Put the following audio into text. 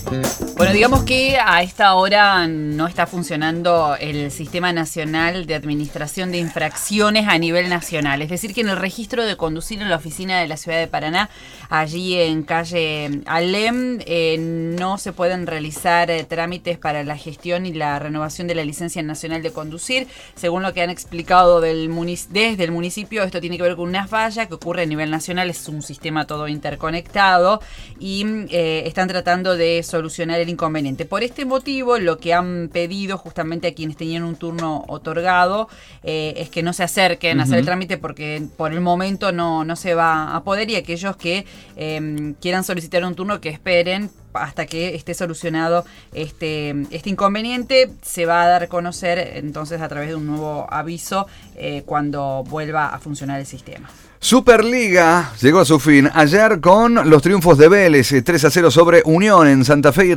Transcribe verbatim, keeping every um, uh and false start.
Bueno, digamos que a esta hora no está funcionando el Sistema Nacional de Administración de Infracciones a nivel nacional. Es decir, que en el registro de conducir en la oficina de la ciudad de Paraná, allí en calle Alem, eh, no se pueden realizar eh, trámites para la gestión y la renovación de la licencia nacional de conducir. Según lo que han explicado del munic- desde el municipio, esto tiene que ver con una falla que ocurre a nivel nacional. Es un sistema todo interconectado y eh, están tratando de solucionar el inconveniente. Por este motivo, lo que han pedido justamente a quienes tenían un turno otorgado eh, es que no se acerquen uh-huh. a hacer el trámite, porque por el momento no, no se va a poder, y aquellos que eh, quieran solicitar un turno, que esperen hasta que esté solucionado este, este inconveniente. Se va a dar a conocer entonces a través de un nuevo aviso eh, cuando vuelva a funcionar el sistema. Superliga llegó a su fin ayer con los triunfos de Vélez, tres a cero sobre Unión en Santa Fe y